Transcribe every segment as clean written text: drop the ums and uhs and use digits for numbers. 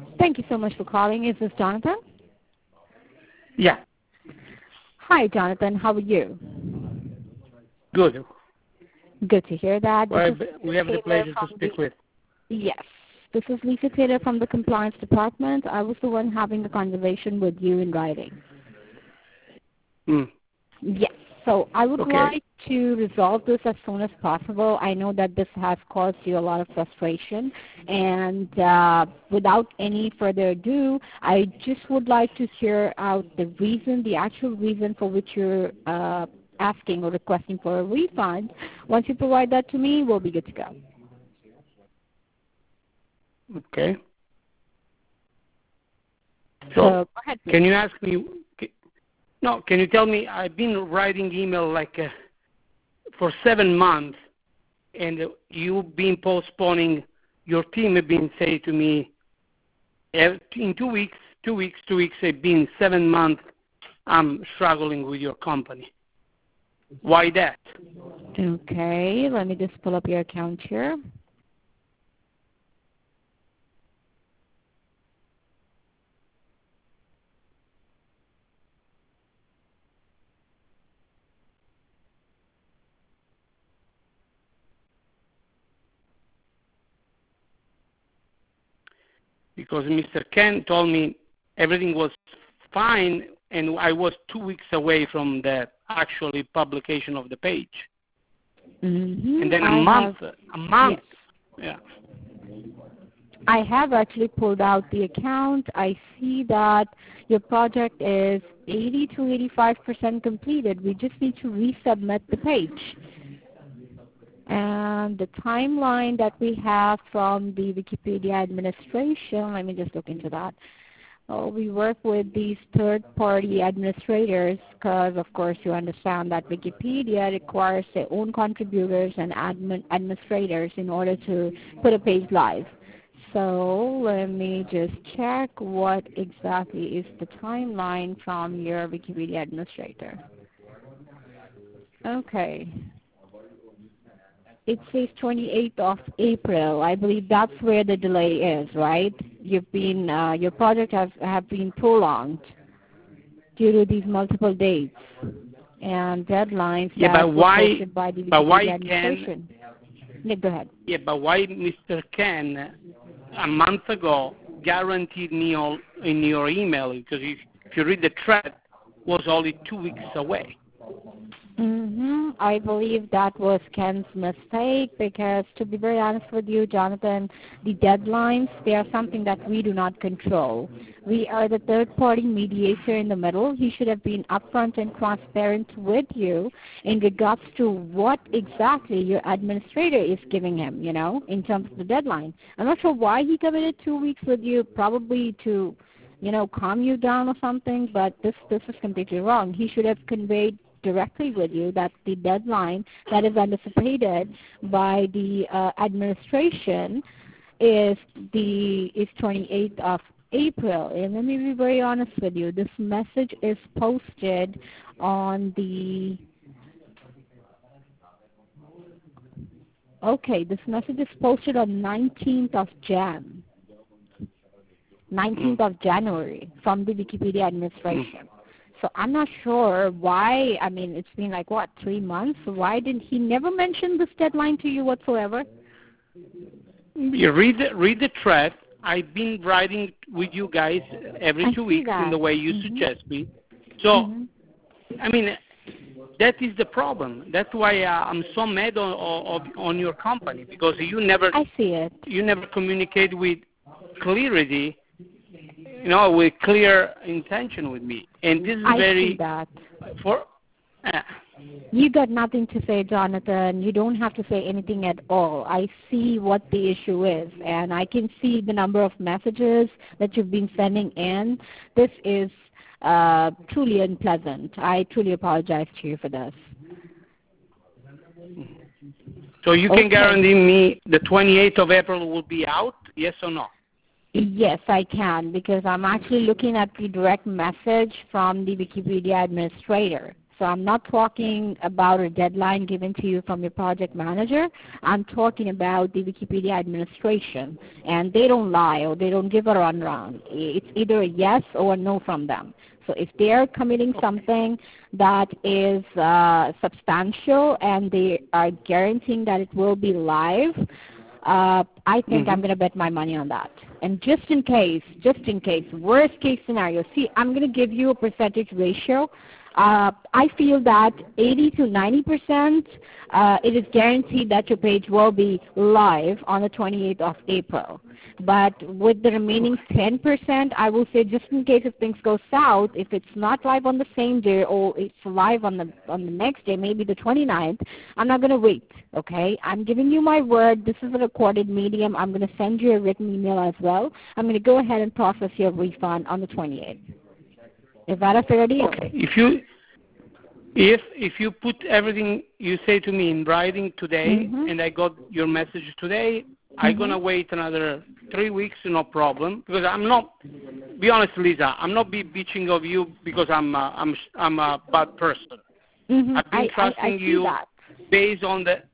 Thank you so much for calling. Is this Jonathan? Yeah. Hi, Jonathan. How are you? Good. Good to hear that. Well, we have the pleasure to speak with. Yes. This is Lisa Taylor from the Compliance Department. I was the one having the conversation with you in writing. Yes. So I would like to resolve this as soon as possible. I know that this has caused you a lot of frustration. And without any further ado, I just would like to hear out the reason, the actual reason for which you're asking or requesting for a refund. Once you provide that to me, we'll be good to go. Okay. So go ahead, please. Can you ask me? No, can you tell me? I've been writing email for 7 months, and you've been postponing. Your team have been saying to me, in 2 weeks, 2 weeks, 2 weeks. It's been 7 months. I'm struggling with your company. Why that? Okay, let me just pull up your account here. Because Mr. Ken told me everything was fine, and I was 2 weeks away from the actually publication of the page. And then a month. Yes. Yeah. I have actually pulled out the account. I see that your project is 80 to 85% completed. We just need to resubmit the page. And the timeline that we have from the Wikipedia administration, let me just look into that. We work with these third-party administrators because, of course, you understand that Wikipedia requires their own contributors and administrators in order to put a page live. So let me just check what exactly is the timeline from your Wikipedia administrator. Okay. It says 28th of April. I believe that's where the delay is, right? You've been your project have been prolonged due to these multiple dates and deadlines that were posted by the Wikipedia administration. Yeah, go ahead. Yeah, but why Mr. Ken a month ago guaranteed me in your email, because if you read the thread, was only 2 weeks away. I believe that was Ken's mistake because, to be very honest with you, Jonathan, the deadlines, they are something that we do not control. We are the third-party mediator in the middle. He should have been upfront and transparent with you in regards to what exactly your administrator is giving him, in terms of the deadline. I'm not sure why he committed 2 weeks with you, probably to, calm you down or something, but this is completely wrong. He should have conveyed directly with you that the deadline that is anticipated by the administration is 28th of April. And let me be very honest with you. This message is posted on the this message is posted on 19th of January from the Wikipedia administration. So I'm not sure why. I mean, it's been 3 months? Why didn't he never mention this deadline to you whatsoever? You read the thread. I've been writing with you guys every 2 weeks in the way you suggest me. So, I mean, that is the problem. That's why I'm so mad on your company, because you never. I see it. You never communicate with clarity. With clear intention with me, and this is very. See that. You got nothing to say, Jonathan. You don't have to say anything at all. I see what the issue is, and I can see the number of messages that you've been sending in. This is truly unpleasant. I truly apologize to you for this. So you can guarantee me the 28th of April will be out, yes or no? Yes, I can, because I'm actually looking at the direct message from the Wikipedia administrator. So I'm not talking about a deadline given to you from your project manager. I'm talking about the Wikipedia administration. And they don't lie or they don't give a runaround. It's either a yes or a no from them. So if they're committing something that is substantial and they are guaranteeing that it will be live, I think I'm going to bet my money on that. And just in case, worst case scenario, see, I'm going to give you a percentage ratio. I feel that 80 to 90%, it is guaranteed that your page will be live on the 28th of April. But with the remaining 10%, I will say just in case if things go south, if it's not live on the same day or it's live on the next day, maybe the 29th, I'm not going to wait, okay? I'm giving you my word. This is a recorded medium. I'm going to send you a written email as well. I'm going to go ahead and process your refund on the 28th. Is that a fair deal? Okay. If you put everything you say to me in writing today, and I got your message today, I'm gonna wait another 3 weeks, no problem. Because I'm not. Be honest, Lisa, I'm not bitching of you because I'm a bad person. I've been trusting you based on the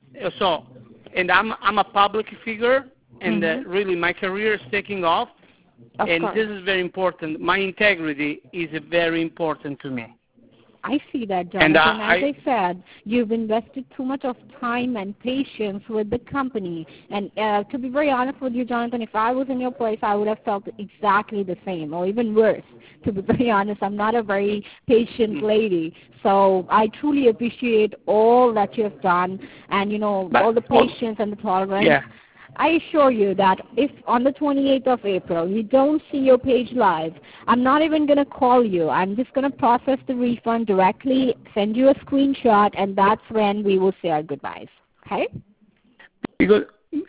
and I'm a public figure, and really my career is taking off. And this is very important. My integrity is very important to me. I see that, Jonathan. And as I said, you've invested too much of time and patience with the company. And to be very honest with you, Jonathan, if I was in your place, I would have felt exactly the same, or even worse. To be very honest, I'm not a very patient lady. So I truly appreciate all that you have done and, all the patience and the tolerance. Yeah. I assure you that if on the 28th of April you don't see your page live, I'm not even going to call you. I'm just going to process the refund directly, send you a screenshot, and that's when we will say our goodbyes. Okay? Because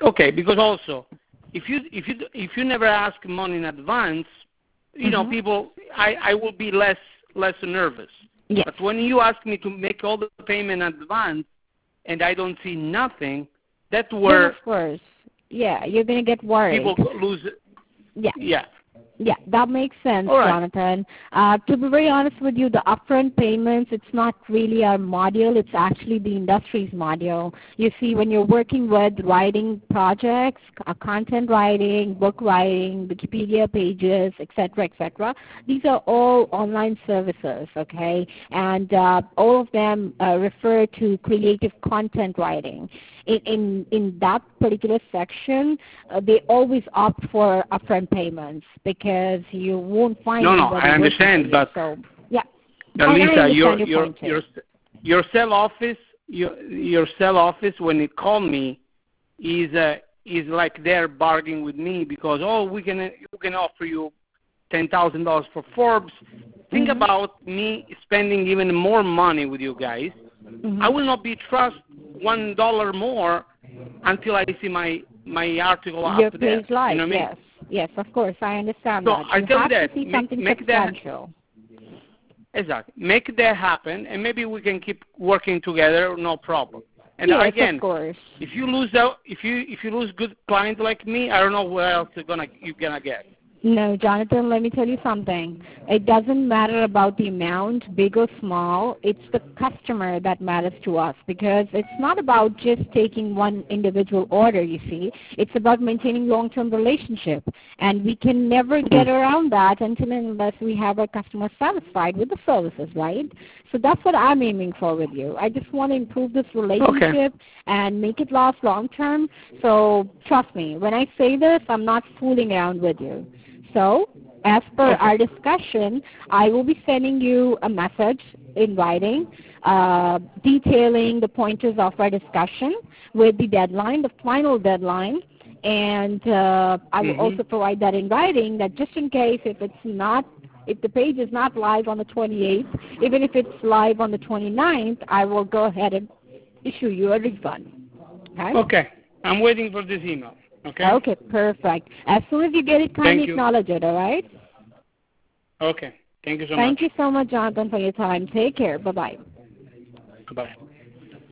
also, if you never ask money in advance, people, I will be less nervous. Yes. But when you ask me to make all the payment in advance and I don't see nothing, that's where. Of course. Yeah, you're going to get worried. People lose it. Yeah. Yeah, that makes sense, All right. Jonathan. To be very honest with you, the upfront payments, it's not really our module. It's actually the industry's module. You see, when you're working with writing projects, content writing, book writing, Wikipedia pages, etc., these are all online services, okay? And all of them refer to creative content writing. In that particular section, they always opt for upfront payments because you won't find anybody. No, I understand, but so, yeah. Lisa, your cell office, when they call me, is like they're bargaining with me because we can offer you $10,000 for Forbes. Think about me spending even more money with you guys. I will not be trust $1 more until I see my article up there. Your page live, you know what I mean? Yes, of course, I understand so that. I tell you that. See something substantial. Exactly. Make that happen, and maybe we can keep working together, no problem. And yes, again, of course. If you lose if you lose good clients like me, I don't know where else you're gonna get. No, Jonathan, let me tell you something. It doesn't matter about the amount, big or small. It's the customer that matters to us because it's not about just taking one individual order, you see. It's about maintaining long-term relationship. And we can never get around that until and unless we have our customers satisfied with the services, right? So that's what I'm aiming for with you. I just want to improve this relationship and make it last long-term. So trust me, when I say this, I'm not fooling around with you. So, as per our discussion, I will be sending you a message in writing detailing the pointers of our discussion with the deadline, the final deadline, and I will also provide that in writing that just in case if the page is not live on the 28th, even if it's live on the 29th, I will go ahead and issue you a refund. Okay. I'm waiting for this email. Okay, perfect. As soon as you get it, kindly acknowledge it, all right? Okay. Thank you so much. Thank you so much, Jonathan, for your time. Take care. Bye-bye. Bye-bye.